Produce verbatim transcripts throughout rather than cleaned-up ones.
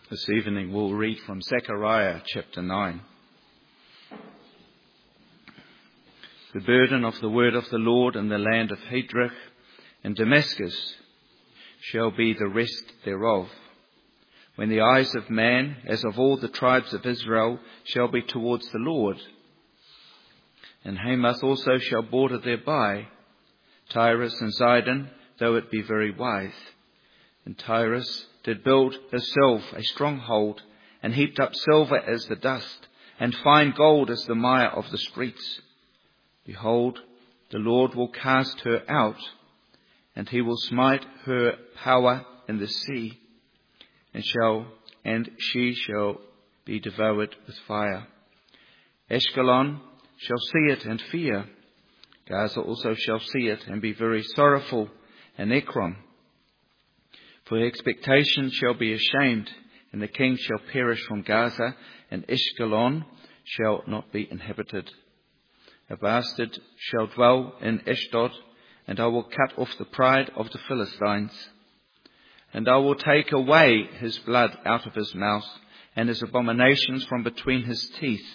This evening we'll read from Zechariah chapter nine. The burden of the word of the Lord in the land of Hadrach and Damascus shall be the rest thereof, when the eyes of man, as of all the tribes of Israel, shall be towards the Lord. And Hamath also shall border thereby, Tyrus and Zidon, though it be very wide. And Tyrus did build herself a stronghold, and heaped up silver as the dust, and fine gold as the mire of the streets. Behold, the Lord will cast her out, and he will smite her power in the sea, and shall and she shall be devoured with fire. Ashkelon shall see it and fear. Gaza also shall see it and be very sorrowful, and Ekron. For expectation shall be ashamed, and the king shall perish from Gaza, and Ashkelon shall not be inhabited. A bastard shall dwell in Ashdod, and I will cut off the pride of the Philistines. And I will take away his blood out of his mouth, and his abominations from between his teeth.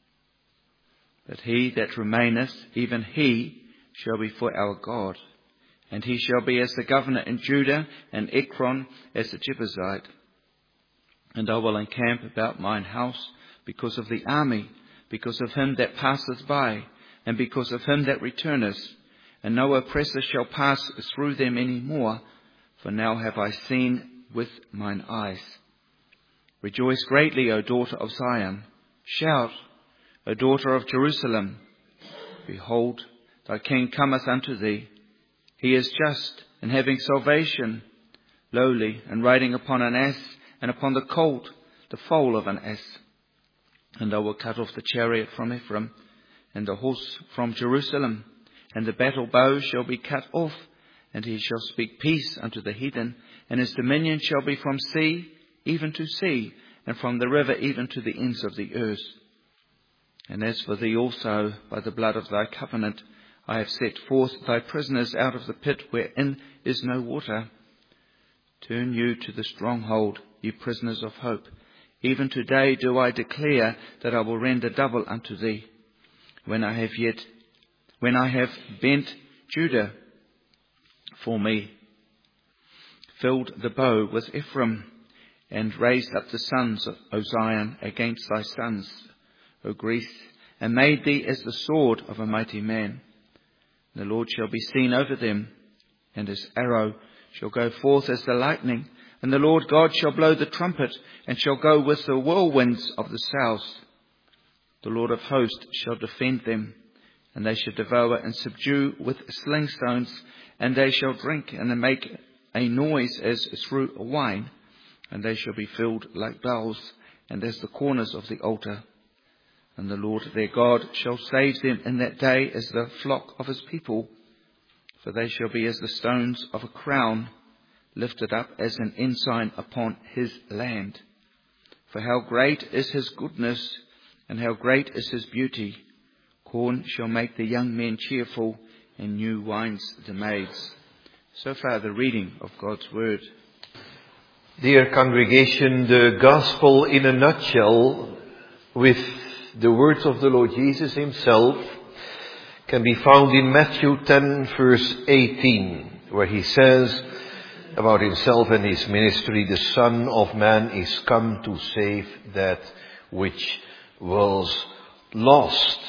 But he that remaineth, even he, shall be for our God. And he shall be as the governor in Judah, and Ekron as the Jebusite. And I will encamp about mine house because of the army, because of him that passeth by, and because of him that returneth. And no oppressor shall pass through them any more, for now have I seen with mine eyes. Rejoice greatly, O daughter of Zion. Shout, O daughter of Jerusalem. Behold, thy king cometh unto thee. He is just, and having salvation, lowly, and riding upon an ass, and upon the colt, the foal of an ass. And I will cut off the chariot from Ephraim, and the horse from Jerusalem, and the battle bow shall be cut off, and he shall speak peace unto the heathen, and his dominion shall be from sea even to sea, and from the river even to the ends of the earth. And as for thee also, by the blood of thy covenant, I have set forth thy prisoners out of the pit wherein is no water. Turn you to the stronghold, ye prisoners of hope. Even today do I declare that I will render double unto thee. When I have yet, when I have bent Judah for me, filled the bow with Ephraim, and raised up the sons of Zion against thy sons, O Greece, and made thee as the sword of a mighty man. The Lord shall be seen over them, and his arrow shall go forth as the lightning, and the Lord God shall blow the trumpet, and shall go with the whirlwinds of the south. The Lord of hosts shall defend them, and they shall devour and subdue with sling stones, and they shall drink and make a noise as through wine, and they shall be filled like bowls, and as the corners of the altar. And the Lord their God shall save them in that day as the flock of his people. For they shall be as the stones of a crown, lifted up as an ensign upon his land. For how great is his goodness, and how great is his beauty. Corn shall make the young men cheerful, and new wines the maids. So far the reading of God's word. Dear congregation, the gospel in a nutshell, with the words of the Lord Jesus himself, can be found in Matthew ten verse eighteen, where he says about himself and his ministry, the Son of Man is come to save that which was lost.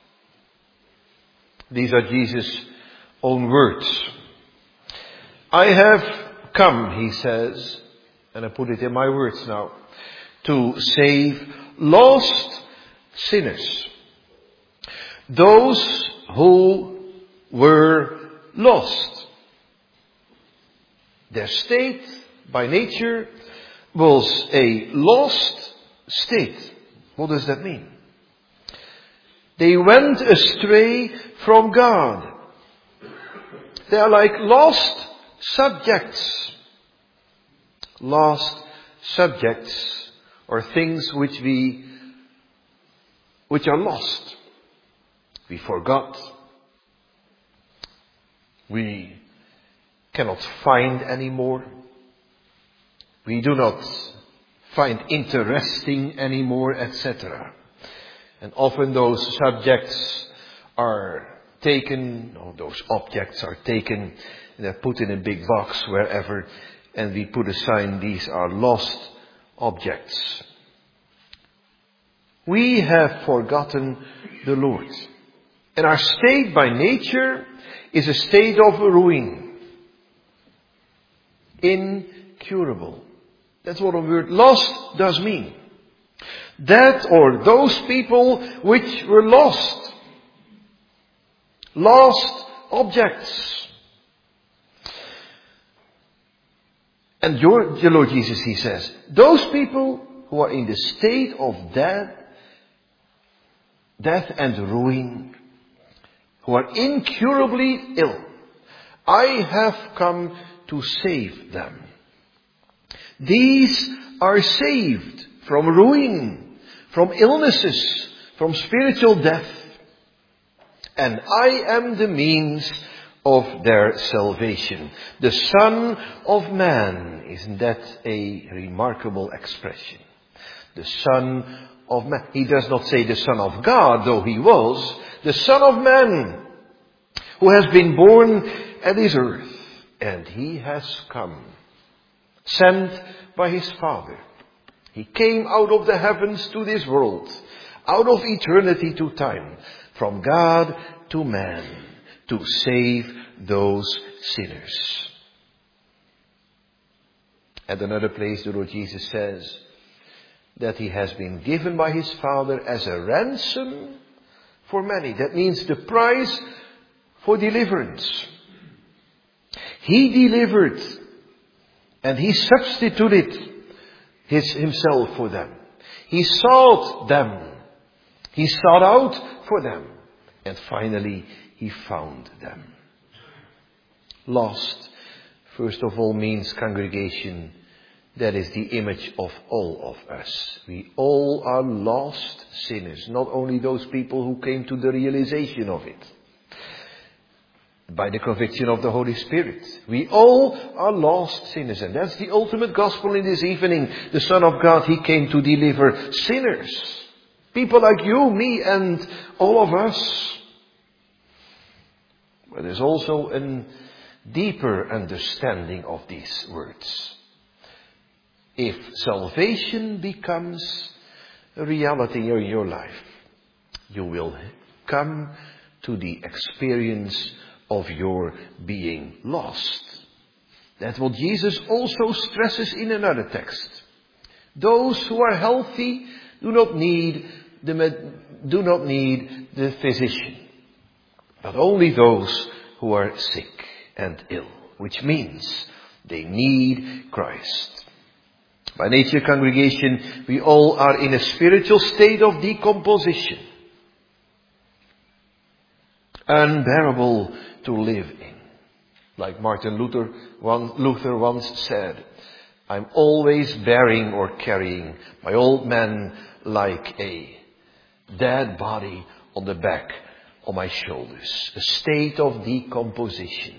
These are Jesus' own words. I have come, he says, and I put it in my words now, to save lost sinners. Those who were lost. Their state, by nature, was a lost state. What does that mean? They went astray from God. They are like lost subjects. Lost subjects are things which we, which are lost. We forgot. We cannot find anymore. We do not find interesting anymore, et cetera. And often those subjects are taken, or those objects are taken, and they're put in a big box wherever, and we put a sign, these are lost objects. We have forgotten the Lord. And our state by nature is a state of ruin. Incurable. That's what the word lost does mean. That or those people which were lost. Lost objects. And your, the Lord Jesus, he says, those people who are in the state of death, death and ruin, who are incurably ill, I have come to save them. These are saved from ruin, from illnesses, from spiritual death. And I am the means of their salvation. The Son of Man. Isn't that a remarkable expression? The Son of Man. He does not say the Son of God, though he was. The Son of Man, who has been born at this earth. And he has come, sent by his Father. He came out of the heavens to this world, out of eternity to time, from God to man, to save those sinners. At another place, the Lord Jesus says that he has been given by his Father as a ransom for many. That means the price for deliverance. He delivered and he substituted his, himself for them. He sought them. He sought out for them. And finally, he found them. Lost, first of all, means congregation. That is the image of all of us. We all are lost sinners. Not only those people who came to the realization of it by the conviction of the Holy Spirit. We all are lost sinners. And that's the ultimate gospel in this evening. The Son of God, he came to deliver sinners. People like you, me, and all of us. But there's also a deeper understanding of these words. If salvation becomes a reality in your life, you will come to the experience of your being lost. That's what Jesus also stresses in another text. Those who are healthy do not need the med- do not need the physician, but only those who are sick and ill, which means they need Christ. By nature, congregation, we all are in a spiritual state of decomposition, unbearable to live in. Like Martin Luther, one, Luther once said, I'm always bearing or carrying my old man like a dead body on the back of my shoulders. A state of decomposition.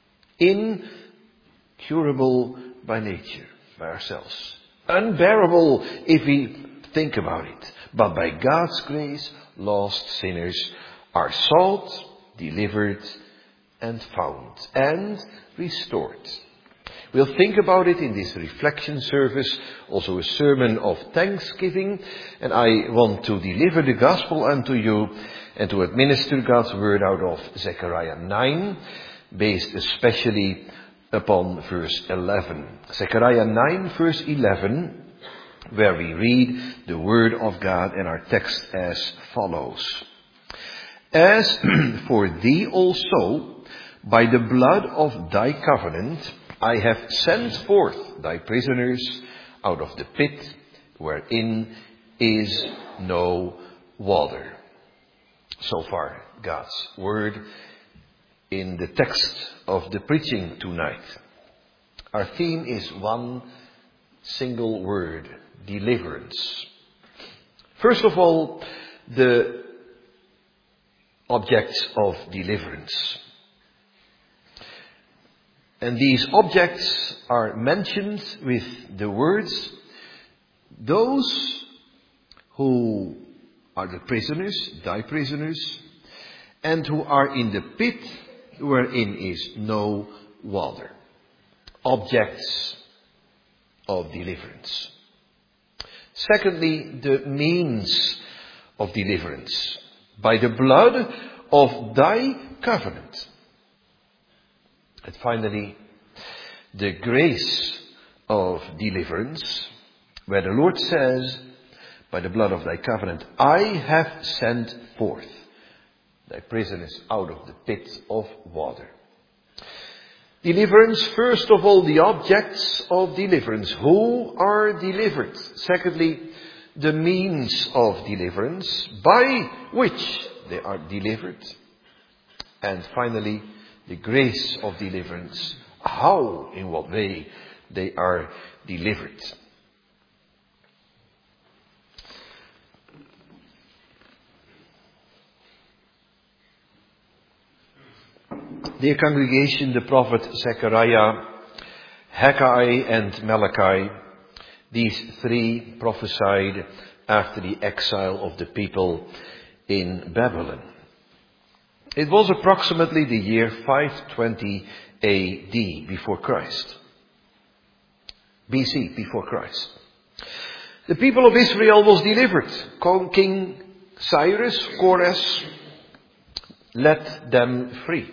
Incurable by nature, by ourselves. Unbearable if we think about it. But by God's grace, lost sinners are sought, delivered, and found, and restored. We'll think about it in this reflection service, also a sermon of thanksgiving, and I want to deliver the gospel unto you and to administer God's word out of Zechariah nine, based especially upon verse eleven. Zechariah nine, verse eleven, where we read the word of God and our text as follows. As for thee also, by the blood of thy covenant, I have sent forth thy prisoners out of the pit wherein is no water. So far, God's word in the text of the preaching tonight. Our theme is one single word, deliverance. First of all, the objects of deliverance. And these objects are mentioned with the words, those who are the prisoners, thy prisoners, and who are in the pit wherein is no water. Objects of deliverance. Secondly, the means of deliverance. By the blood of thy covenant. And finally, the grace of deliverance, where the Lord says, by the blood of thy covenant, I have sent forth thy prisoners out of the pit of water. Deliverance, first of all, the objects of deliverance. Who are delivered? Secondly, the means of deliverance, by which they are delivered. And finally, the grace of deliverance. How, in what way they are delivered. Dear congregation, the prophet Zechariah, Haggai and Malachi, these three prophesied after the exile of the people in Babylon. It was approximately the year five twenty A D, before Christ. B C, before Christ. The people of Israel was delivered. King Cyrus, Kores, let them free.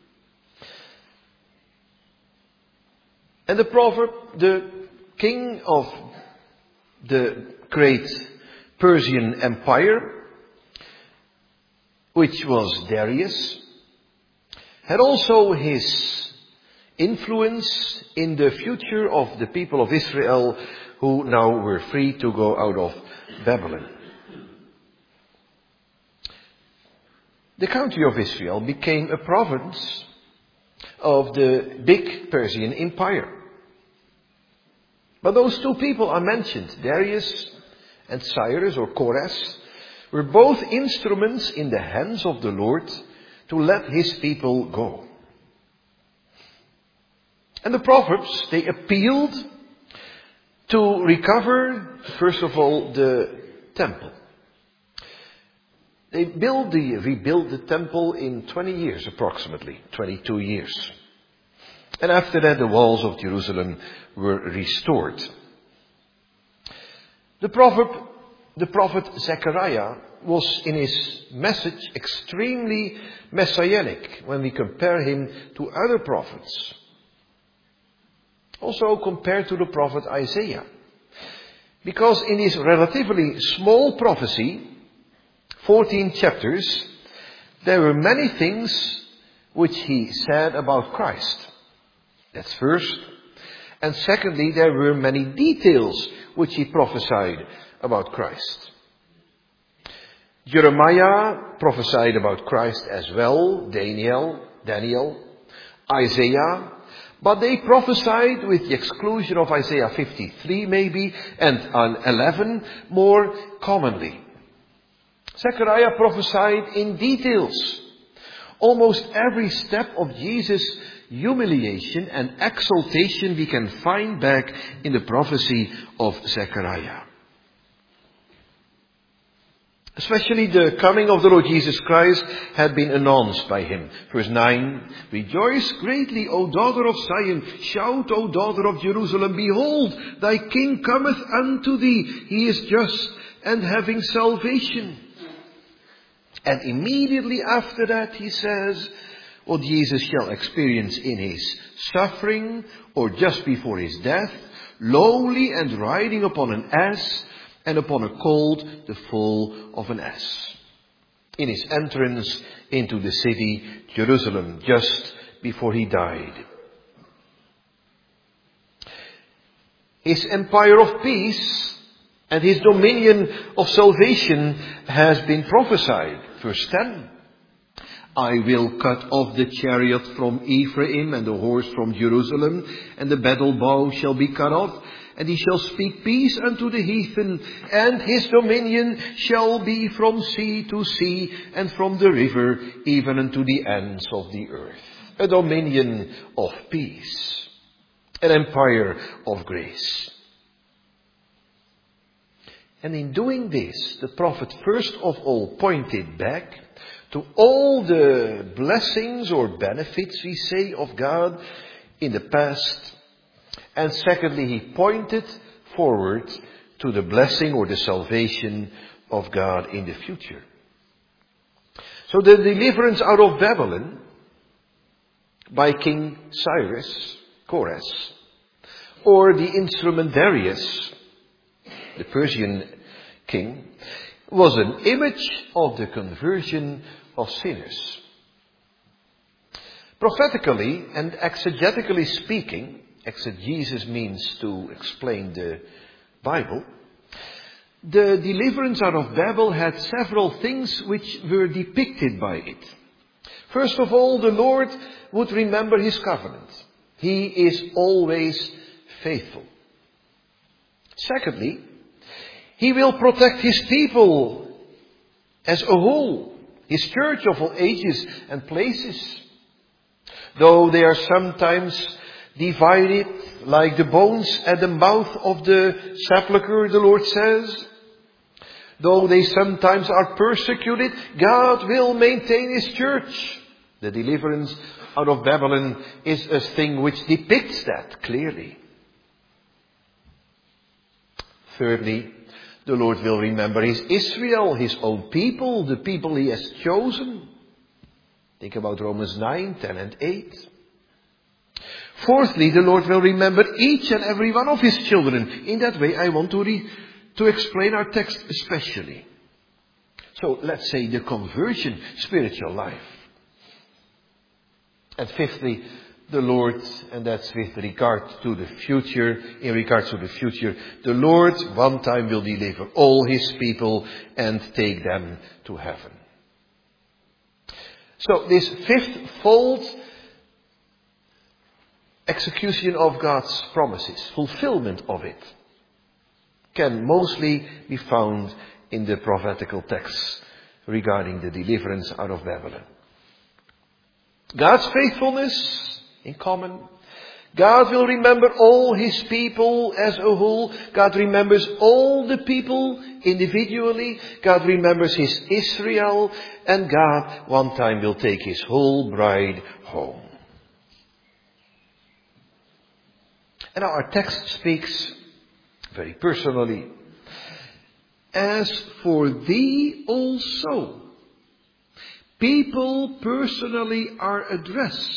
And the prophet, the king of the great Persian Empire, which was Darius, had also his influence in the future of the people of Israel who now were free to go out of Babylon. The country of Israel became a province of the big Persian Empire. But those two people are mentioned, Darius and Cyrus or Kores, were both instruments in the hands of the Lord to let his people go. And the prophets, they appealed to recover, first of all, the temple. They built the, rebuilt the temple in twenty years approximately, twenty-two years. And after that the walls of Jerusalem were restored. The prophet, the prophet Zechariah was in his message extremely messianic when we compare him to other prophets. Also compared to the prophet Isaiah. Because in his relatively small prophecy, fourteen chapters, there were many things which he said about Christ. That's first. And secondly, there were many details which he prophesied about Christ. Jeremiah prophesied about Christ as well, Daniel, Daniel, Isaiah, but they prophesied with the exclusion of Isaiah fifty-three maybe, and eleven more commonly. Zechariah prophesied in details. Almost every step of Jesus' humiliation and exaltation we can find back in the prophecy of Zechariah. Especially the coming of the Lord Jesus Christ had been announced by him. Verse nine, rejoice greatly, O daughter of Zion. Shout, O daughter of Jerusalem. Behold, thy king cometh unto thee. He is just and having salvation. And immediately after that he says what Jesus shall experience in his suffering or just before his death, lowly and riding upon an ass, and upon a colt the foal of an ass. In his entrance into the city, Jerusalem, just before he died. His empire of peace and his dominion of salvation has been prophesied. Verse ten. I will cut off the chariot from Ephraim and the horse from Jerusalem, and the battle bow shall be cut off. And he shall speak peace unto the heathen, and his dominion shall be from sea to sea, and from the river even unto the ends of the earth. A dominion of peace, an empire of grace. And in doing this, the prophet first of all pointed back to all the blessings or benefits, we say, of God in the past. And secondly, he pointed forward to the blessing or the salvation of God in the future. So the deliverance out of Babylon by King Cyrus, Kores, or the instrument Darius, the Persian king, was an image of the conversion of sinners. Prophetically and exegetically speaking, exegesis means to explain the Bible, the deliverance out of Babel had several things which were depicted by it. First of all, the Lord would remember his covenant. He is always faithful. Secondly, he will protect his people as a whole, his church of all ages and places. Though they are sometimes divided like the bones at the mouth of the sepulchre, the Lord says. Though they sometimes are persecuted, God will maintain his church. The deliverance out of Babylon is a thing which depicts that clearly. Thirdly, the Lord will remember his Israel, his own people, the people he has chosen. Think about Romans nine, ten and eight. Fourthly, the Lord will remember each and every one of his children. In that way, I want to, re- to explain our text especially. So, let's say the conversion, spiritual life. And fifthly, the Lord, and that's with regard to the future, in regards to the future, the Lord one time will deliver all his people and take them to heaven. So this fifth-fold execution of God's promises, fulfillment of it, can mostly be found in the prophetical texts regarding the deliverance out of Babylon. God's faithfulness in common. God will remember all his people as a whole. God remembers all the people individually. God remembers his Israel. And God one time will take his whole bride home. And now our text speaks very personally. As for thee also, people personally are addressed.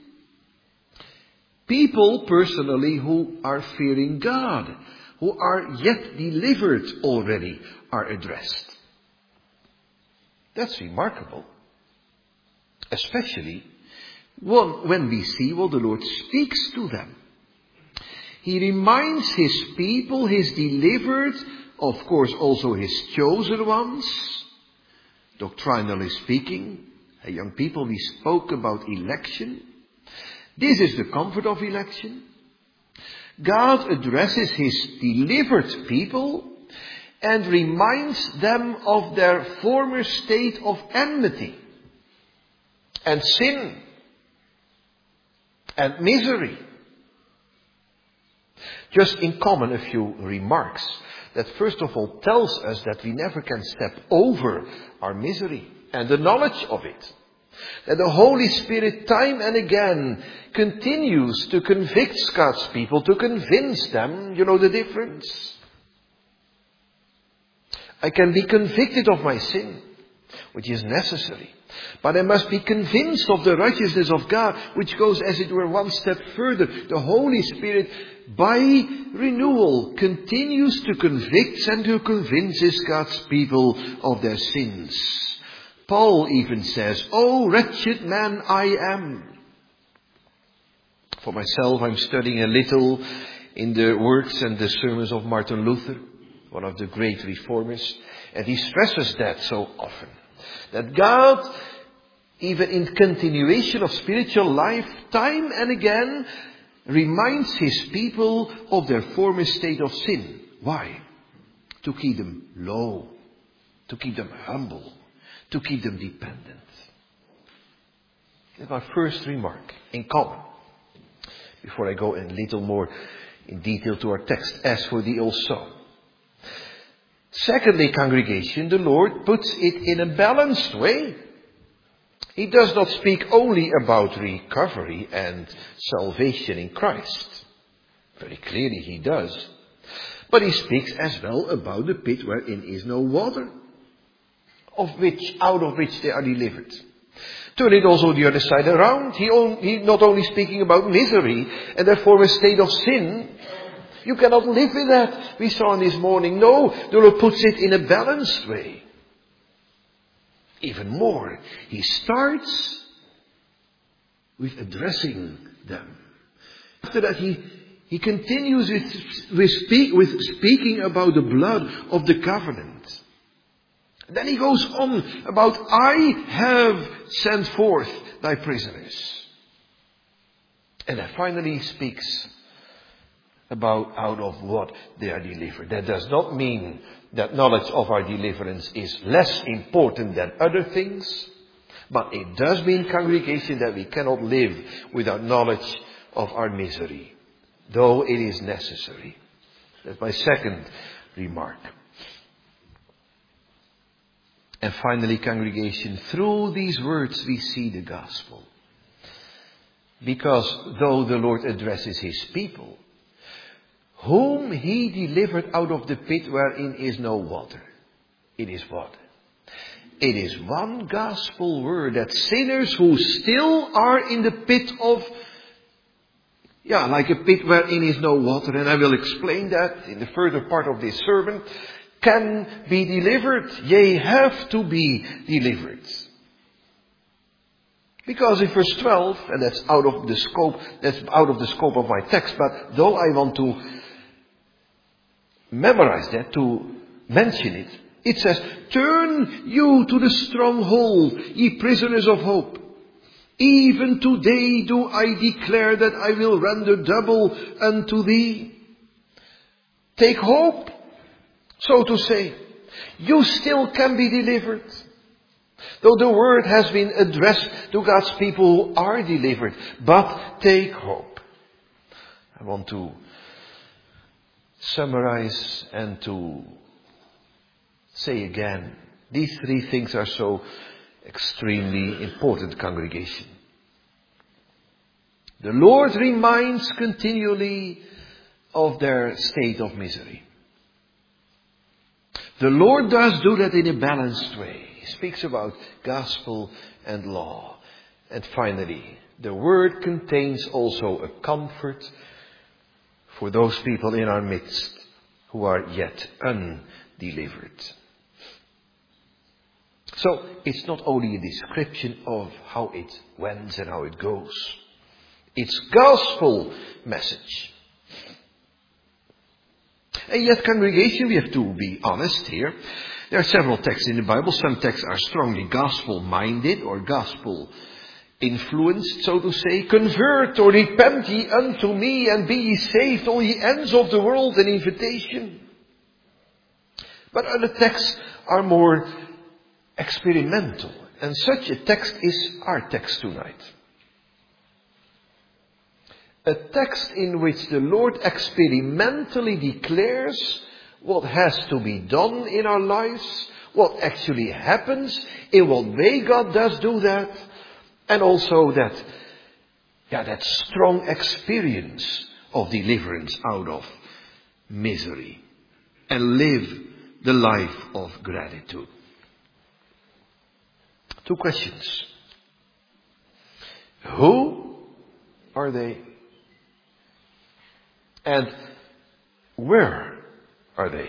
People personally who are fearing God, who are yet delivered already, are addressed. That's remarkable. Especially when we see what the Lord speaks to them. He reminds his people, his delivered, of course also his chosen ones. Doctrinally speaking, hey, young people, we spoke about election. This is the comfort of election. God addresses his delivered people and reminds them of their former state of enmity and sin and misery. Just in common, a few remarks that first of all tells us that we never can step over our misery and the knowledge of it. That the Holy Spirit time and again continues to convict God's people, to convince them, you know the difference. I can be convicted of my sin, which is necessary. But I must be convinced of the righteousness of God, which goes, as it were, one step further. The Holy Spirit, by renewal, continues to convict and to convince God's people of their sins. Paul even says, "Oh, wretched man I am." For myself, I'm studying a little in the works and the sermons of Martin Luther, one of the great reformers, and he stresses that so often. That God, even in continuation of spiritual life, time and again, reminds his people of their former state of sin. Why? To keep them low, to keep them humble, to keep them dependent. That's my first remark, in common. Before I go a little more in detail to our text, as for thee also. Secondly, congregation, the Lord puts it in a balanced way. He does not speak only about recovery and salvation in Christ. Very clearly he does. But he speaks as well about the pit wherein is no water, of which, out of which they are delivered. Turn it also the other side around. He, on, he not only speaking about misery and therefore a state of sin. You cannot live with that. We saw this morning. No, the Lord puts it in a balanced way. Even more, he starts with addressing them. After that, he, he continues with, with, speak, with speaking about the blood of the covenant. Then he goes on about, I have sent forth thy prisoners. And then finally he speaks about out of what they are delivered. That does not mean that knowledge of our deliverance is less important than other things. But it does mean, congregation, that we cannot live without knowledge of our misery. Though it is necessary. That's my second remark. And finally, congregation, through these words we see the gospel. Because though the Lord addresses his people, whom he delivered out of the pit wherein is no water. It is what? It is one gospel word that sinners who still are in the pit of, yeah, like a pit wherein is no water, and I will explain that in the further part of this sermon, can be delivered. Yea, have to be delivered. Because in verse twelve, and that's out of the scope, that's out of the scope of my text, but though I want to memorize that, to mention it, it says, turn you to the stronghold, ye prisoners of hope. Even today do I declare that I will render double unto thee. Take hope, so to say. You still can be delivered. Though the word has been addressed to God's people who are delivered. But take hope. I want to summarize and to say again, these three things are so extremely important, congregation. The Lord reminds continually of their state of misery. The Lord does do that in a balanced way. He speaks about gospel and law. And finally, the word contains also a comfort for those people in our midst who are yet undelivered. So, it's not only a description of how it went and how it goes. It's gospel message. And yet, congregation, we have to be honest here. There are several texts in the Bible. Some texts are strongly gospel-minded or gospel-influenced, so to say. Convert or repent ye unto me and be ye saved, all ye ends of the world, an invitation. But other texts are more experimental. And such a text is our text tonight. A text in which the Lord experimentally declares what has to be done in our lives, what actually happens, in what way God does do that, and also that, yeah, that strong experience of deliverance out of misery, and live the life of gratitude. Two questions. Who are they? And where are they?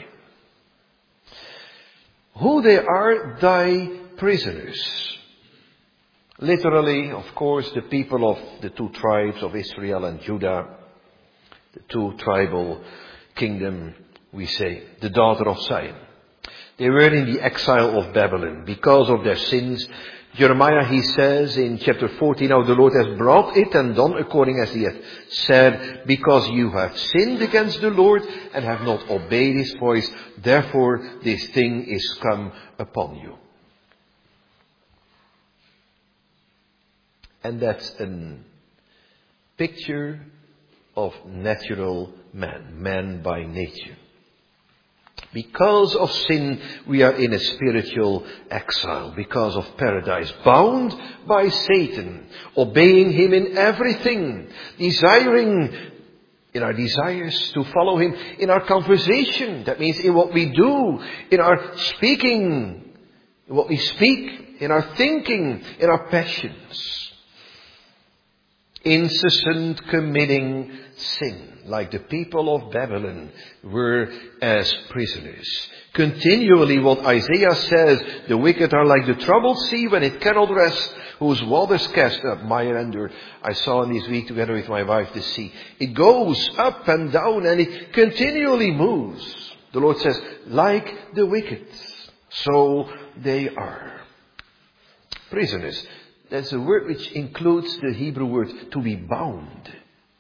Who they are, thy prisoners. Literally, of course, the people of the two tribes of Israel and Judah, the two tribal kingdom, we say, the daughter of Zion. They were in the exile of Babylon because of their sins. Jeremiah, he says in chapter fourteen, now the Lord has brought it and done according as he hath said, because you have sinned against the Lord and have not obeyed his voice, therefore this thing is come upon you. And that's a picture of natural man, man by nature. Because of sin, we are in a spiritual exile. Because of paradise, bound by Satan, obeying him in everything, desiring in our desires to follow him, in our conversation, that means in what we do, in our speaking, in what we speak, in our thinking, in our passions. Incessant committing sin, like the people of Babylon were as prisoners. Continually, what Isaiah says, the wicked are like the troubled sea when it cannot rest, whose waters cast up mire and dirt. I saw in this week together with my wife the sea. It goes up and down and it continually moves. The Lord says, like the wicked, so they are. Prisoners. That's a word which includes the Hebrew word to be bound.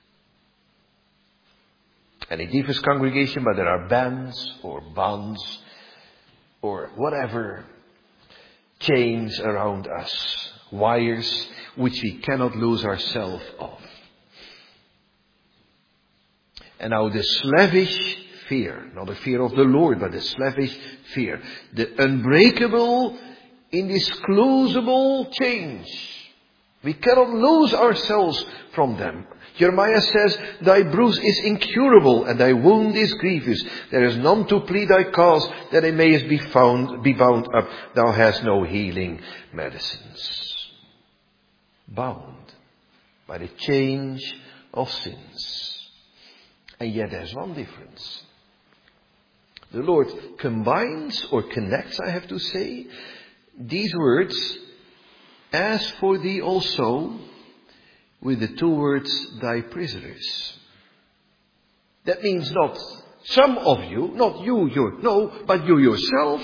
And it differs congregation, but there are bands or bonds or whatever, chains around us, wires which we cannot lose ourselves of. And now the slavish fear, not the fear of the Lord, but the slavish fear, the unbreakable, inexcusable change. We cannot lose ourselves from them. Jeremiah says, thy bruise is incurable and thy wound is grievous. There is none to plead thy cause that it mayest be found, be bound up. Thou hast no healing medicines. Bound by the change of sins. And yet there's one difference. The Lord combines or connects, I have to say, these words, as for thee also, with the two words, thy prisoners. That means not some of you, not you, you, no, but you yourself.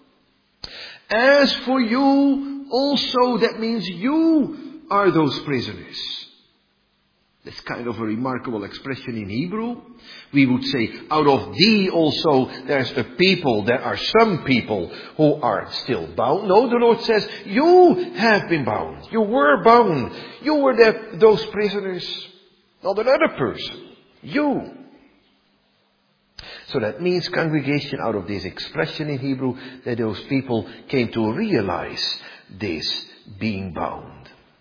As for you also, that means you are those prisoners. That's kind of a remarkable expression in Hebrew. We would say, out of thee also there's a people, there are some people who are still bound. No, the Lord says, you have been bound. You were bound. You were the, those prisoners, not another person. You. So that means, congregation, out of this expression in Hebrew, that those people came to realize this being bound.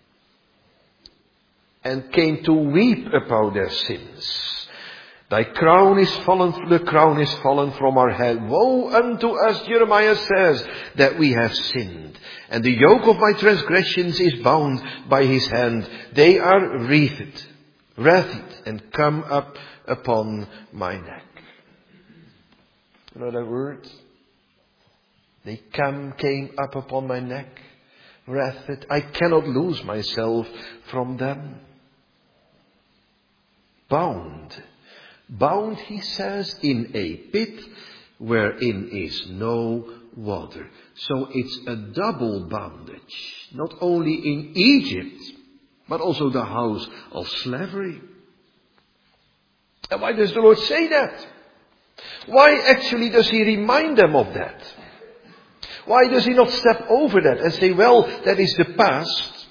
And came to weep about their sins. Thy crown is fallen, the crown is fallen from our head. Woe unto us, Jeremiah says, that we have sinned. And the yoke of my transgressions is bound by his hand. They are wreathed, wreathed, and come up upon my neck. You know that word? They come, came up upon my neck, wreathed. I cannot lose myself from them. Bound. Bound, he says, in a pit wherein is no water. So it's a double bondage. Not only in Egypt, but also the house of slavery. And why does the Lord say that? Why actually does he remind them of that? Why does he not step over that and say, well, that is the past.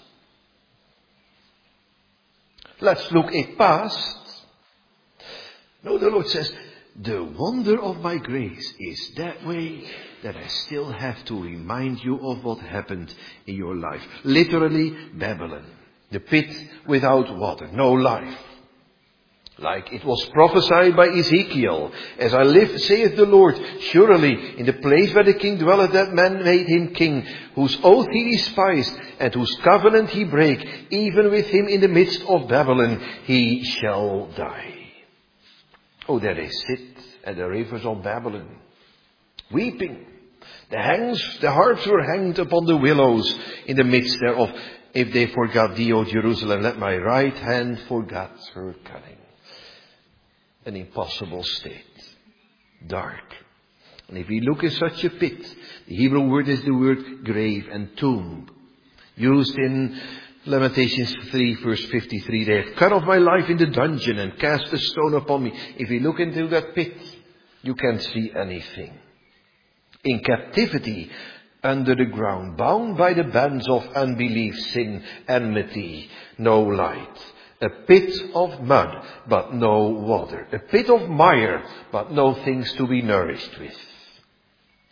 Let's look at past. No, the Lord says, the wonder of my grace is that way that I still have to remind you of what happened in your life. Literally, Babylon. The pit without water, no life. Like it was prophesied by Ezekiel, as I live, saith the Lord, surely in the place where the king dwelleth, that man made him king, whose oath he despised, and whose covenant he brake, even with him in the midst of Babylon, he shall die. Oh, there they sit at the rivers of Babylon, weeping. The hangs, the harps were hanged upon the willows in the midst thereof. If they forgot thee, O Jerusalem, let my right hand forget her cunning. An impossible state. Dark. And if we look at such a pit, the Hebrew word is the word grave and tomb. Used in Lamentations three verse fifty-three. They have cut off my life in the dungeon and cast a stone upon me. If you look into that pit, you can't see anything. In captivity, under the ground, bound by the bands of unbelief, sin, enmity, no light. A pit of mud, but no water. A pit of mire, but no things to be nourished with.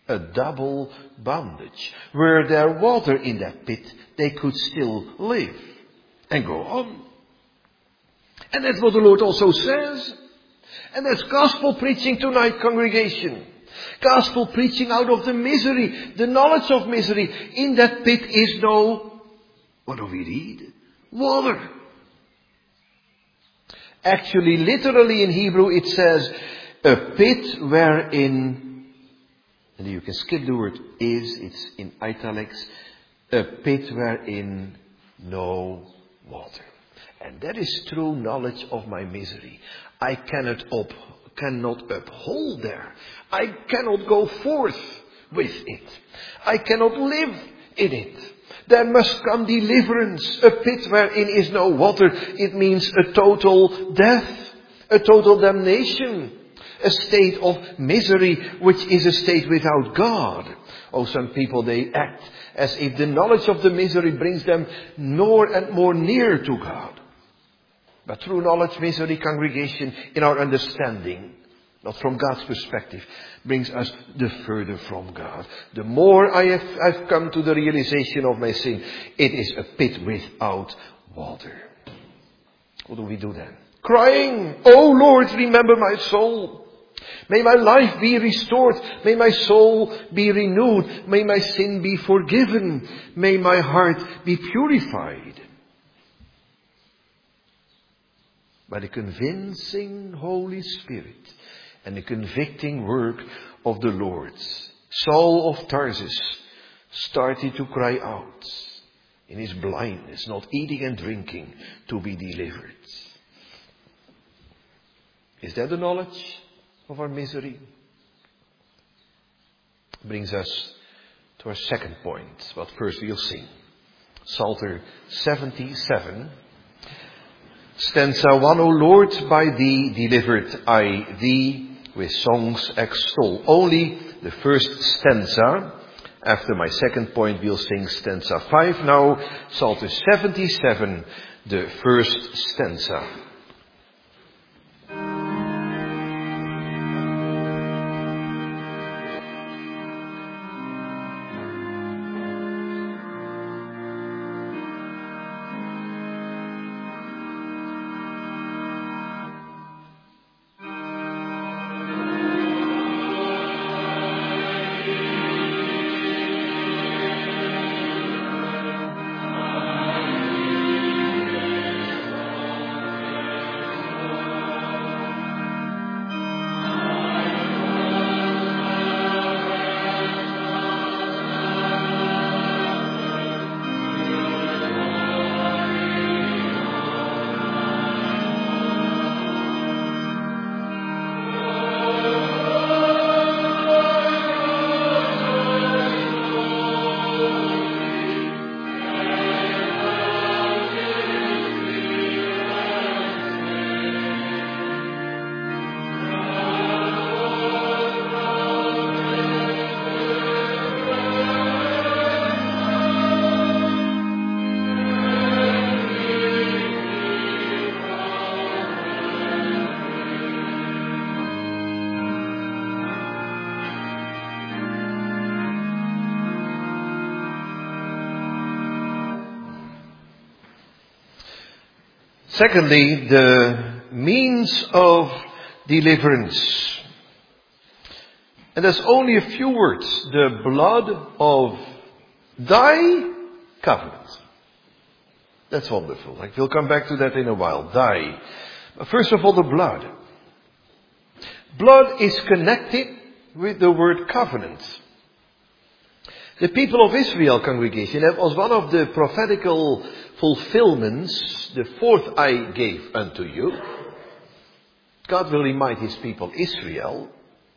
a double bondage. Were there water in that pit, they could still live and go on. And that's what the Lord also says. And that's gospel preaching tonight, congregation. Gospel preaching out of the misery, the knowledge of misery. In that pit is no, what do we read? Water. Actually, literally in Hebrew it says, a pit wherein, and you can skip the word is, it's in italics, a pit wherein no water. And that is true knowledge of my misery. I cannot up, cannot uphold there. I cannot go forth with it. I cannot live in it. There must come deliverance. A pit wherein is no water. It means a total death, a total damnation, a state of misery, which is a state without God. Oh, some people, they act as if the knowledge of the misery brings them more and more near to God. But true knowledge, misery, congregation, in our understanding, not from God's perspective, brings us the further from God. The more I have I've come to the realization of my sin, it is a pit without water. What do we do then? Crying, oh Lord, remember my soul. May my life be restored. May my soul be renewed. May my sin be forgiven. May my heart be purified. By the convincing Holy Spirit and the convicting work of the Lord, Saul of Tarsus started to cry out in his blindness, not eating and drinking, to be delivered. Is that the knowledge of our misery? Brings us to our second point. But first we'll sing Psalter seventy-seven. Stanza one, O Lord, by thee delivered I thee, with songs extol. Only the first stanza. After my second point, we'll sing stanza five. Now, Psalter seventy-seven, the first stanza. Secondly, the means of deliverance. And there's only a few words. The blood of thy covenant. That's wonderful. Like we'll come back to that in a while. Thy. First of all, the blood. Blood is connected with the word covenant. The people of Israel, congregation, that was one of the prophetical fulfillments, the fourth I gave unto you. God will remind his people Israel.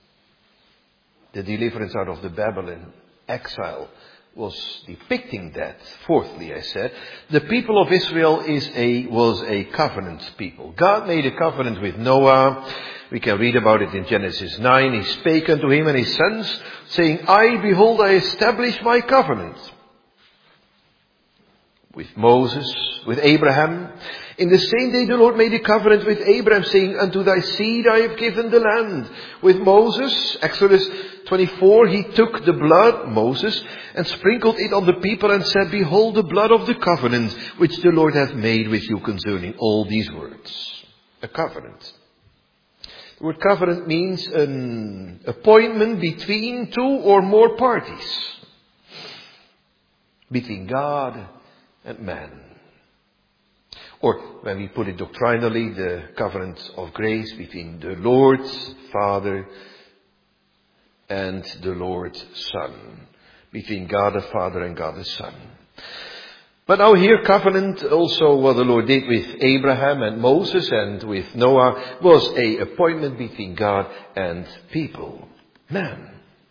The deliverance out of the Babylon exile was depicting that. Fourthly, I said, the people of Israel is a, was a covenant people. God made a covenant with Noah. We can read about it in Genesis nine. He spake unto him and his sons, saying, I, behold, I establish my covenant with Moses, with Abraham. In the same day the Lord made a covenant with Abraham, saying, unto thy seed I have given the land. With Moses, Exodus twenty-four, he took the blood, Moses, and sprinkled it on the people and said, behold the blood of the covenant which the Lord hath made with you concerning all these words. A covenant. The word covenant means an appointment between two or more parties. Between God and man. Or, when we put it doctrinally, the covenant of grace between the Lord Father and the Lord Son. Between God the Father and God the Son. But now here, covenant, also what the Lord did with Abraham and Moses and with Noah, was a appointment between God and people, man.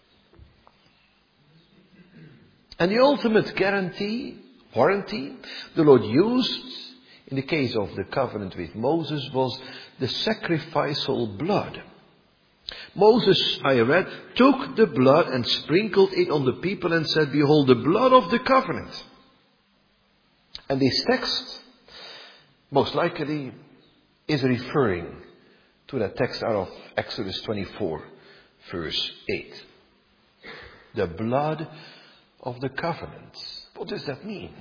And the ultimate guarantee, warranty, the Lord used in the case of the covenant with Moses was the sacrificial blood. Moses, I read, took the blood and sprinkled it on the people and said, behold the blood of the covenant. And this text, most likely, is referring to that text out of Exodus twenty-four, verse eight. The blood of the covenant. What does that mean?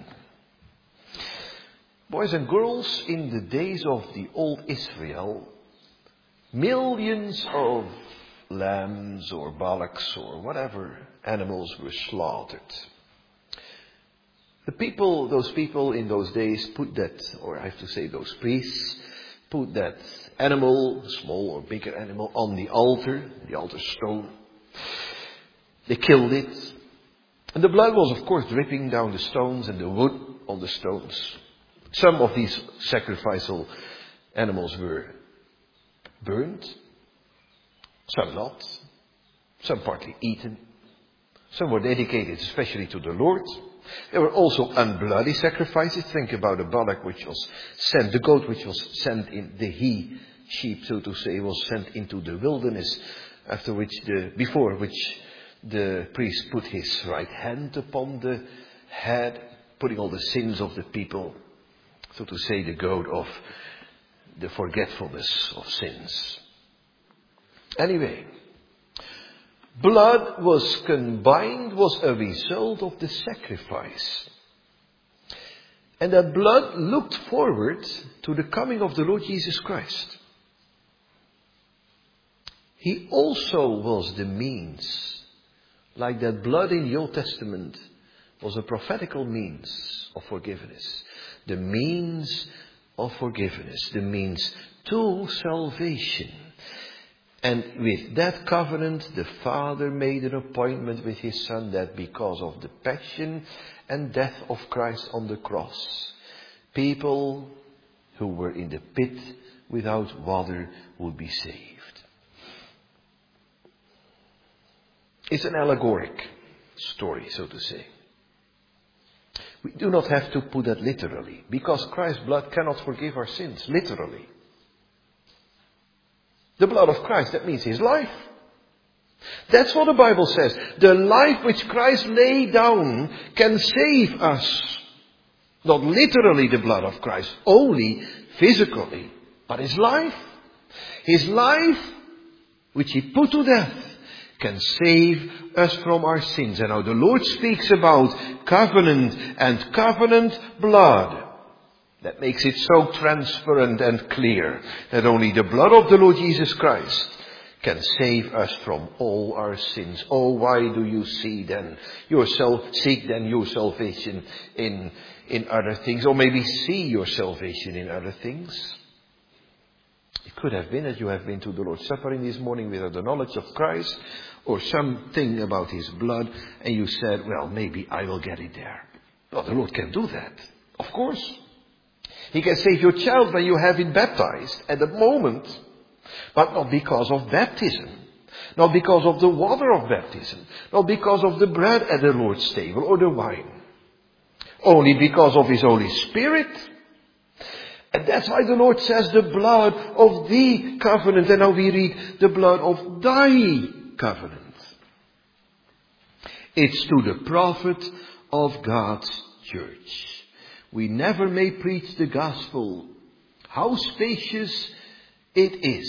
Boys and girls, in the days of the old Israel, millions of lambs or bullocks or whatever animals were slaughtered. The people, those people in those days put that, or I have to say those priests, put that animal, small or bigger animal, on the altar, the altar stone. They killed it. And the blood was of course dripping down the stones and the wood on the stones. Some of these sacrificial animals were burned, some not, some partly eaten, some were dedicated especially to the Lord. There were also unbloody sacrifices. Think about a bullock which was sent, the goat which was sent in, the he sheep, so to say, was sent into the wilderness, after which the, before which the priest put his right hand upon the head, putting all the sins of the people, so to say, the goat of the forgetfulness of sins. Anyway, blood was combined, was a result of the sacrifice. And that blood looked forward to the coming of the Lord Jesus Christ. He also was the means, like that blood in the Old Testament was a prophetical means of forgiveness. The means of forgiveness, the means to salvation. And with that covenant, the Father made an appointment with His Son that because of the passion and death of Christ on the cross, people who were in the pit without water would be saved. It's an allegoric story, so to say. We do not have to put that literally, because Christ's blood cannot forgive our sins, literally. The blood of Christ, that means His life. That's what the Bible says. The life which Christ laid down can save us. Not literally the blood of Christ, only physically, but His life. His life, which He put to death, can save us from our sins. And now the Lord speaks about covenant and covenant blood. That makes it so transparent and clear that only the blood of the Lord Jesus Christ can save us from all our sins. Oh, why do you see then yourself, seek then your salvation in, in other things, or maybe see your salvation in other things? It could have been that you have been to the Lord's Supper this morning without the knowledge of Christ, or something about His blood, and you said, well, maybe I will get it there. Well, the Lord can do that, of course. He can save your child when you have been baptized at that moment, but not because of baptism, not because of the water of baptism, not because of the bread at the Lord's table or the wine, only because of His Holy Spirit. And that's why the Lord says the blood of the covenant, and now we read the blood of thy covenant. It's to the profit of God's church. We never may preach the gospel, how spacious it is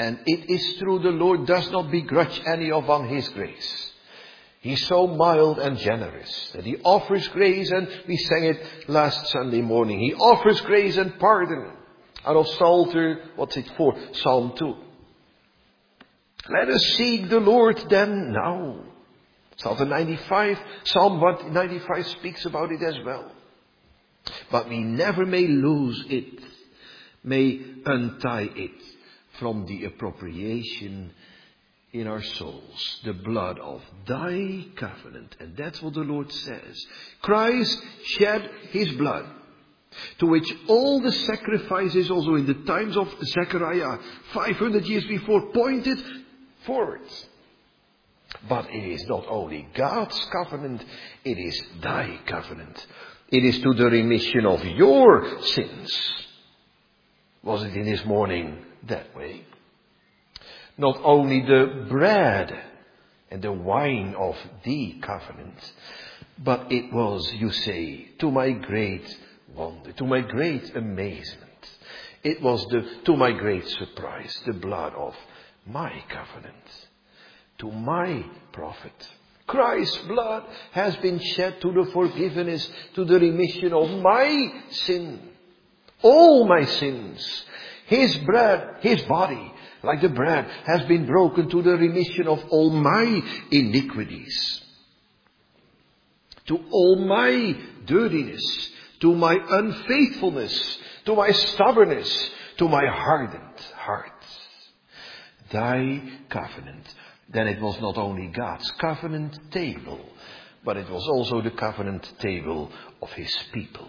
And it is true, the Lord does not begrudge any of on His grace. He's so mild and generous that He offers grace, and we sang it last Sunday morning. He offers grace and pardon. Out of Psalter, what's it for? Psalm two. Let us seek the Lord then now. Psalm ninety-five, Psalm one ninety-five speaks about it as well. But we never may lose it, may untie it from the appropriation in our souls, the blood of thy covenant. And that's what the Lord says. Christ shed His blood, to which all the sacrifices also in the times of Zechariah, five hundred years before, pointed forward. But it is not only God's covenant, it is thy covenant. It is to the remission of your sins. Was it in this morning that way? Not only the bread and the wine of the covenant, but it was, you say, to my great wonder, to my great amazement. It was the, to my great surprise, the blood of my covenant, to my prophet. Christ's blood has been shed to the forgiveness, to the remission of my sin. All my sins. His bread, His body, like the bread, has been broken to the remission of all my iniquities. To all my dirtiness, to my unfaithfulness, to my stubbornness, to my hardened heart. Thy covenant. Then it was not only God's covenant table, but it was also the covenant table of His people.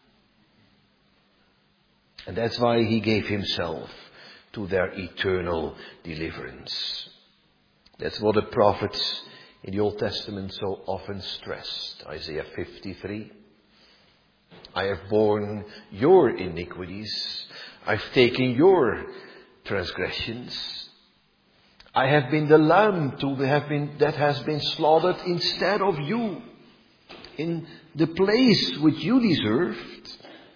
And that's why He gave Himself to their eternal deliverance. That's what the prophets in the Old Testament so often stressed. Isaiah fifty-three. I have borne your iniquities. I've taken your transgressions. I have been the lamb to have been, that has been slaughtered instead of you, in the place which you deserved.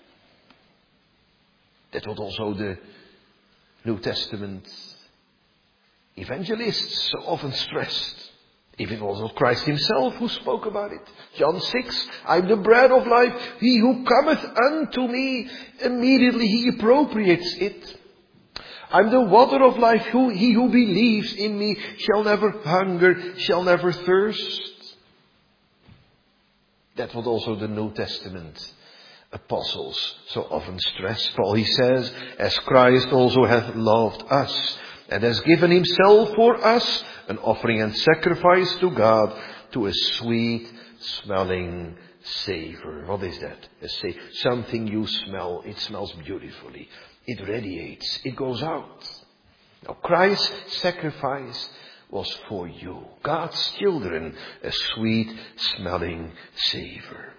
That was also the New Testament evangelists so often stressed. If it was not Christ Himself who spoke about it. John six, I am the bread of life. He who cometh unto me, immediately he appropriates it. I am the water of life. Who, he who believes in me shall never hunger, shall never thirst. That's what also the New Testament apostles so often stress. Paul, he says, as Christ also hath loved us, and has given Himself for us, an offering and sacrifice to God, to a sweet smelling savor. What is that? A sa- something you smell. It smells beautifully. It radiates. It goes out. Now Christ's sacrifice was for you, God's children, a sweet smelling savor.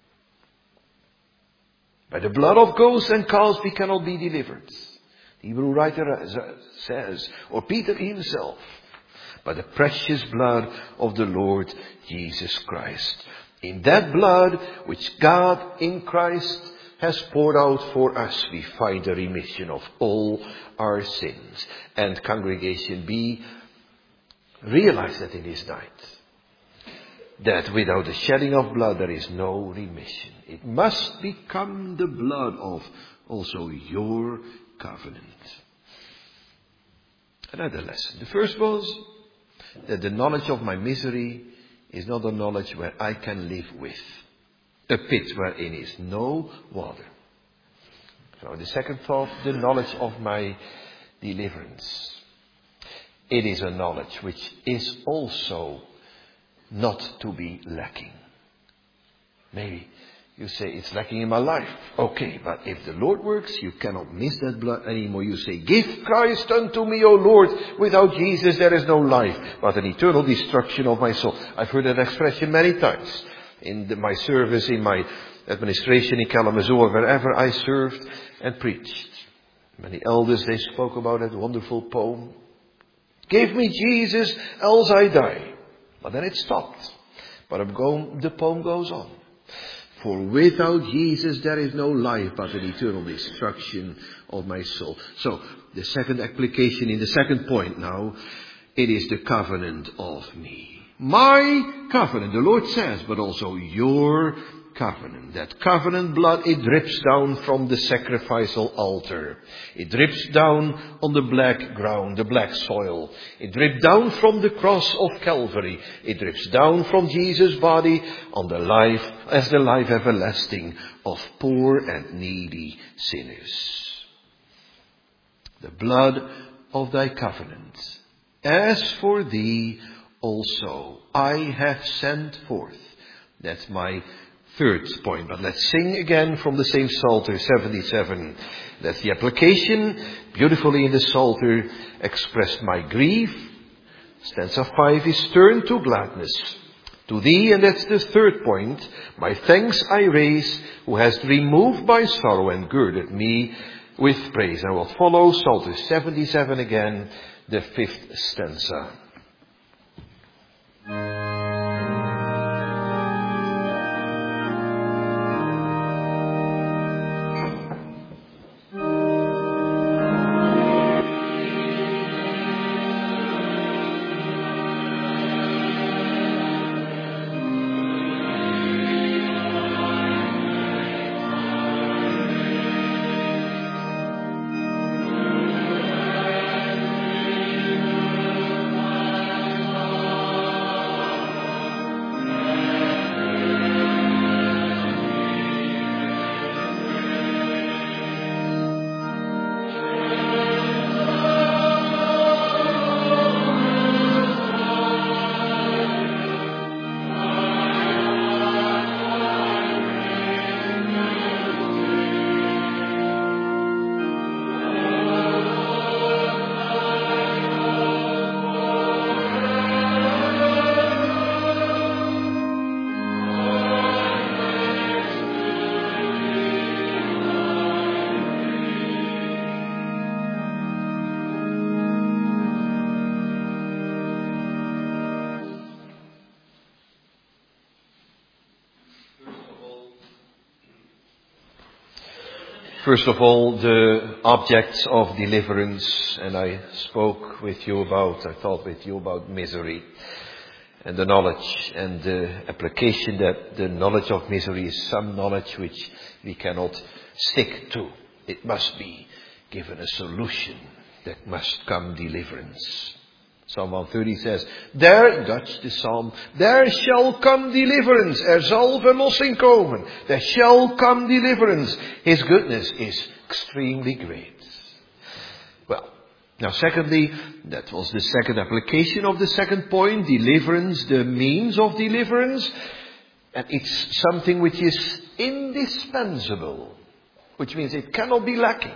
By the blood of goats and cows we cannot be delivered. The Hebrew writer says, or Peter himself, by the precious blood of the Lord Jesus Christ. In that blood which God in Christ has poured out for us, we find a remission of all our sins. And congregation B, realize that in this night, that without the shedding of blood there is no remission. It must become the blood of also your covenant. Another lesson. The first was that the knowledge of my misery is not a knowledge where I can live with. A pit wherein is no water. So the second thought, the knowledge of my deliverance. It is a knowledge which is also not to be lacking. Maybe you say it's lacking in my life. Okay, but if the Lord works, you cannot miss that blood anymore. You say, give Christ unto me, O Lord. Without Jesus there is no life, but an eternal destruction of my soul. I've heard that expression many times. In the, my service, in my administration in Kalamazoo, or wherever I served and preached. Many elders, they spoke about that wonderful poem. Give me Jesus, else I die. But then it stopped. But the poem goes on. For without Jesus there is no life, but an eternal destruction of my soul. So The second application in the second point now, it is the covenant of me. My covenant, the Lord says, but also your covenant. That covenant blood, it drips down from the sacrificial altar. It drips down on the black ground, the black soil. It drips down from the cross of Calvary. It drips down from Jesus' body on the life, as the life everlasting of poor and needy sinners. The blood of thy covenant. As for thee also, I have sent forth. That's my third point. But let's sing again from the same Psalter seventy-seven. That's the application. Beautifully in the Psalter expressed my grief. Stanza five is turned to gladness. To thee, and that's the third point, my thanks I raise, who hast removed my sorrow and girded me with praise. And what follows, Psalter seventy-seven again, the fifth stanza. First of all, the objects of deliverance, and I spoke with you about, I thought with you about misery, and the knowledge and the application that the knowledge of misery is some knowledge which we cannot stick to. It must be given a solution. That must come deliverance. Psalm one thirty says, there, Dutch the psalm, there shall come deliverance. Er zal verlossing komen. There shall come deliverance. His goodness is extremely great. Well, now secondly, that was the second application of the second point, deliverance, the means of deliverance. And it's something which is indispensable, which means it cannot be lacking.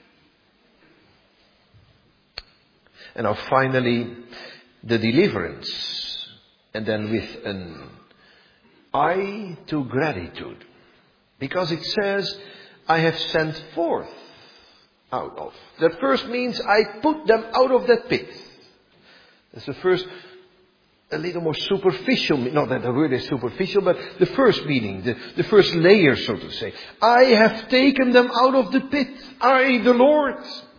And now finally, the deliverance. And then with an eye to gratitude. Because it says, I have sent forth out of. That first means I put them out of that pit. That's the first, a little more superficial, not that the word is superficial, but the first meaning, the, the first layer, so to say. I have taken them out of the pit. I, the Lord.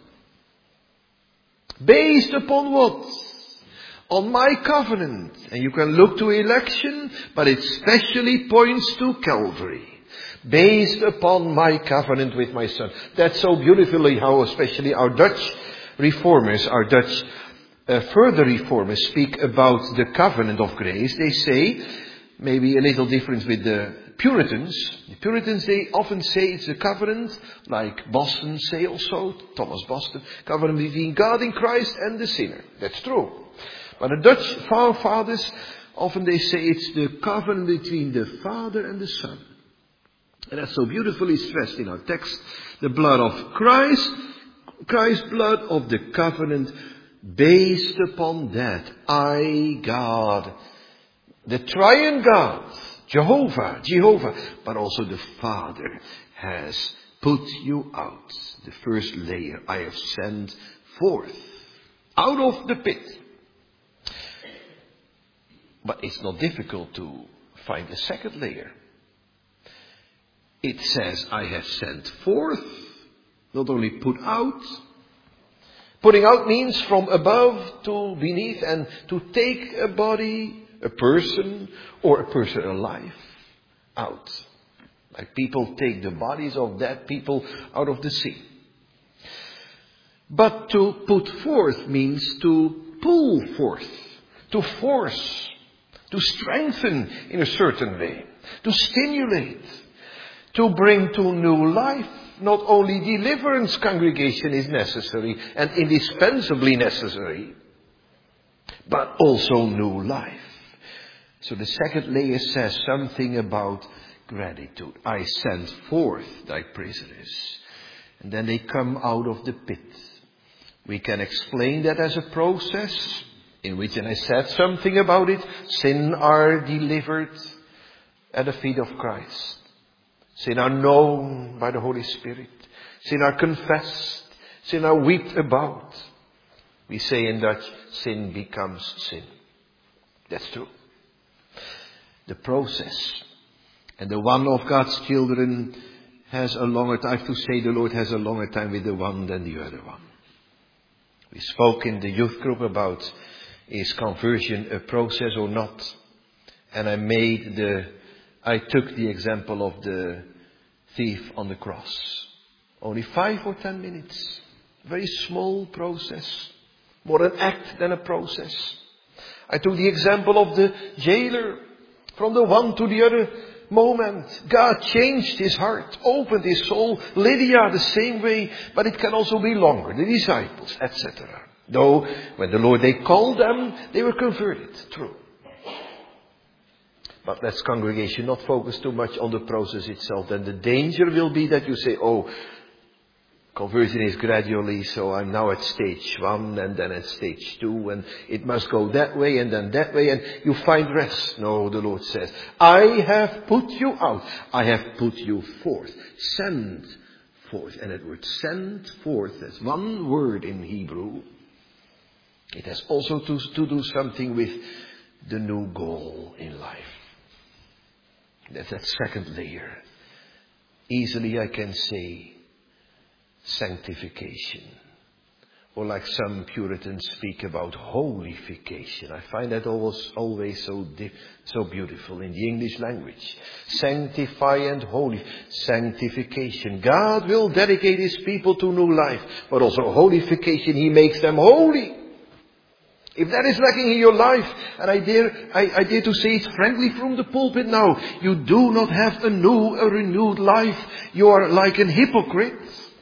Based upon what? On my covenant. And you can look to election, but it specially points to Calvary. Based upon my covenant with my Son. That's so beautifully how especially our Dutch reformers, our Dutch uh, further reformers speak about the covenant of grace. They say, maybe a little difference with the Puritans. The Puritans, they often say it's a covenant, like Boston say also, Thomas Boston, covenant between God in Christ and the sinner. That's true. But the Dutch forefathers, often they say it's the covenant between the Father and the Son. And that's so beautifully stressed in our text. The blood of Christ, Christ's blood of the covenant, based upon that, I, God, the triune God, Jehovah, Jehovah, but also the Father has put you out. The first layer, I have sent forth out of the pit. But it's not difficult to find a second layer. It says, I have sent forth, not only put out, Putting out means from above to beneath, and to take a body, a person, or a person alive out. Like people take the bodies of dead people out of the sea. But to put forth means to pull forth, to force, to strengthen in a certain way, to stimulate, to bring to new life. Not only deliverance, congregation, is necessary and indispensably necessary, but also new life. So the second layer says something about gratitude. I send forth thy prisoners. And then they come out of the pit. We can explain that as a process in which, and I said something about it, sin are delivered at the feet of Christ. Sin are known by the Holy Spirit. Sin are confessed. Sin are wept about. We say in Dutch, sin becomes sin. That's true. The process. And the one of God's children has a longer time. I have to say the Lord has a longer time with the one than the other one. We spoke in the youth group about, is conversion a process or not? And I made the, I took the example of the thief on the cross. Only five or ten minutes. Very small process. More an act than a process. I took the example of the jailer. From the one to the other moment, God changed his heart, opened his soul. Lydia the same way, but it can also be longer. The disciples, et cetera. Though, when the Lord, they called them, they were converted. True. But let's, congregation, not focus too much on the process itself. Then the danger will be that you say, oh, conversion is gradually, so I'm now at stage one and then at stage two, and it must go that way and then that way, and you find rest. No, the Lord says, I have put you out. I have put you forth. Send forth. And that word send forth, that's one word in Hebrew. It has also to, to do something with the new goal in life. That's that second layer. Easily I can say sanctification. Or like some Puritans speak about holification. I find that always, always so diff, so beautiful in the English language. Sanctify and holy. Sanctification. God will dedicate his people to new life. But also holification. He makes them holy. If that is lacking in your life, and I dare, I, I dare to say it frankly from the pulpit now, you do not have a new, a renewed life. You are like an hypocrite.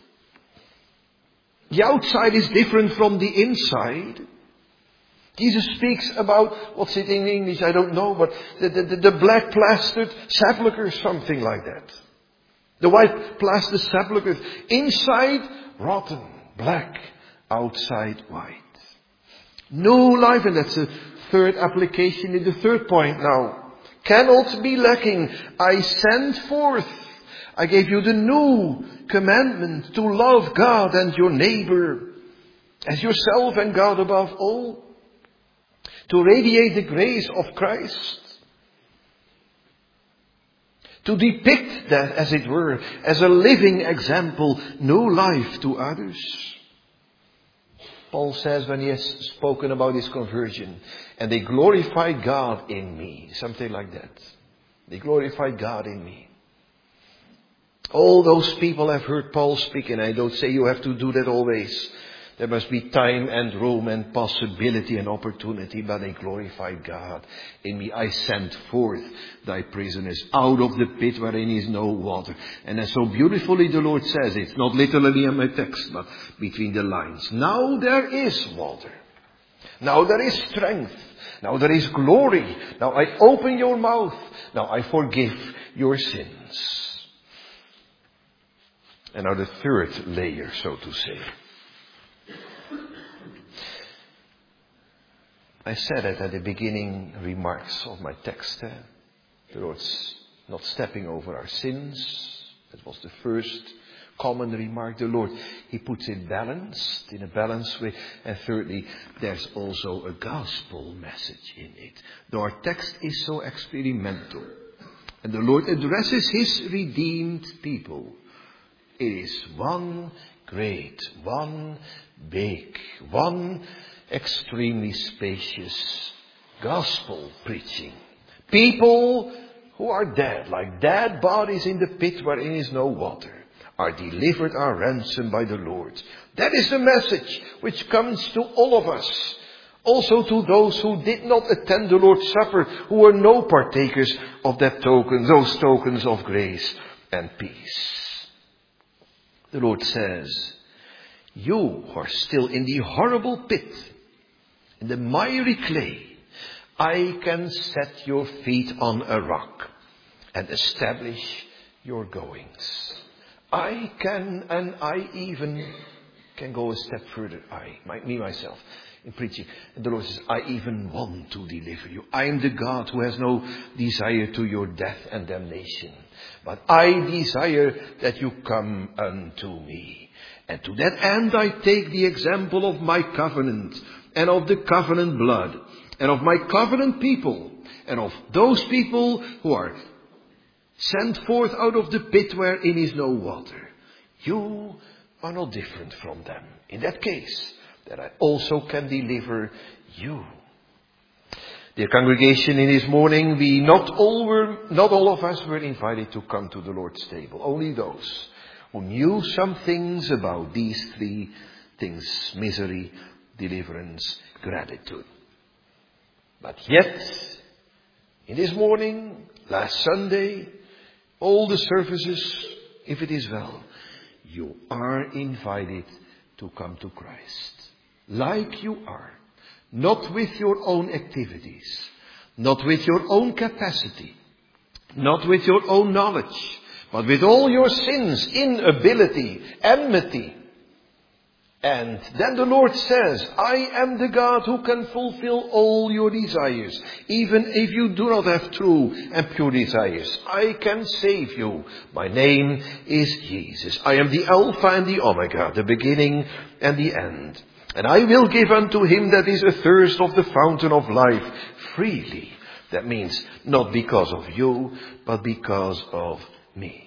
The outside is different from the inside. Jesus speaks about, what's it in English, I don't know, but the, the, the black plastered sepulchre, something like that. The white plastered sepulchre, inside rotten, black, outside white. New life, and that's the third application in the third point now. Cannot be lacking. I send forth. I gave you the new commandment to love God and your neighbor as yourself and God above all. To radiate the grace of Christ. To depict that, as it were, as a living example, new life to others. Paul says when he has spoken about his conversion, and they glorified God in me. Something like that. They glorified God in me. All those people have heard Paul speak, and I don't say you have to do that always. There must be time and room and possibility and opportunity, but they glorified God in me. I sent forth thy prisoners out of the pit wherein is no water. And as so beautifully the Lord says, it's not literally in my text, but between the lines. Now there is water. Now there is strength. Now there is glory. Now I open your mouth. Now I forgive your sins. And now the third layer, so to say. I said it at the beginning remarks of my text. Eh? The Lord's not stepping over our sins. That was the first common remark. The Lord, He puts it balanced, in a balanced way. And thirdly, there's also a gospel message in it. Though our text is so experimental, and the Lord addresses His redeemed people, it is one great, one big, one extremely spacious gospel preaching. People who are dead, like dead bodies in the pit wherein is no water, are delivered, are ransomed by the Lord. That is the message which comes to all of us. Also to those who did not attend the Lord's Supper, who were no partakers of that token, those tokens of grace and peace. The Lord says, you who are still in the horrible pit, in the miry clay, I can set your feet on a rock and establish your goings. I can, and I even can go a step further. I, my, me myself, in preaching. And the Lord says, I even want to deliver you. I am the God who has no desire to your death and damnation. But I desire that you come unto me. And to that end I take the example of my covenant, and of the covenant blood, and of my covenant people, and of those people who are sent forth out of the pit wherein is no water. You are not different from them. In that case, that I also can deliver you. Dear congregation, in this morning, we not all were, not all of us were invited to come to the Lord's table. Only those who knew some things about these three things: misery, deliverance, gratitude. But yet, in this morning, last Sunday, all the services, if it is well, you are invited to come to Christ. Like you are. Not with your own activities. Not with your own capacity. Not with your own knowledge. But with all your sins, inability, enmity. And then the Lord says, I am the God who can fulfill all your desires. Even if you do not have true and pure desires, I can save you. My name is Jesus. I am the Alpha and the Omega, the beginning and the end. And I will give unto him that is athirst of the fountain of life freely. That means not because of you, but because of me.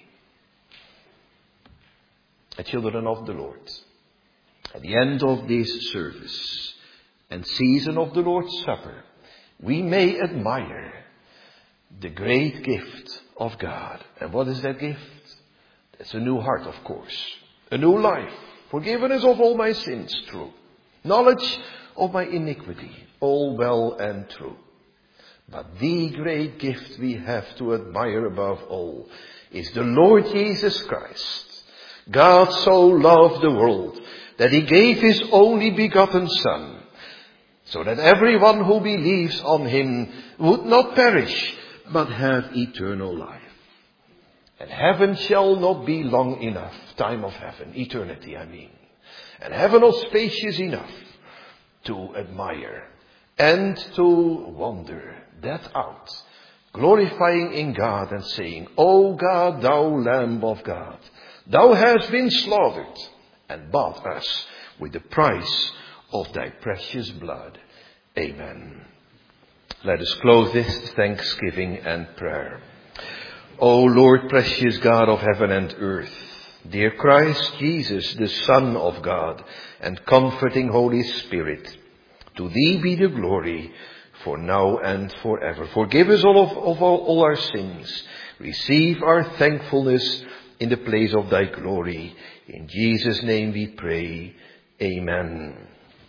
The children of the Lord, at the end of this service and season of the Lord's Supper, we may admire the great gift of God. And what is that gift? That's a new heart, of course. A new life. Forgiveness of all my sins, true. Knowledge of my iniquity, all well and true. But the great gift we have to admire above all is the Lord Jesus Christ. God so loved the world that he gave his only begotten Son, so that everyone who believes on him would not perish, but have eternal life. And heaven shall not be long enough, time of heaven, eternity I mean. And heaven not spacious enough to admire and to wonder that out, glorifying in God and saying, O God, thou Lamb of God, thou hast been slaughtered and bought us with the price of thy precious blood. Amen. Let us close this thanksgiving and prayer. O Lord, precious God of heaven and earth, dear Christ Jesus, the Son of God, and comforting Holy Spirit, to thee be the glory for now and forever. Forgive us all of, of all, all our sins. Receive our thankfulness in the place of thy glory. In Jesus' name we pray. Amen.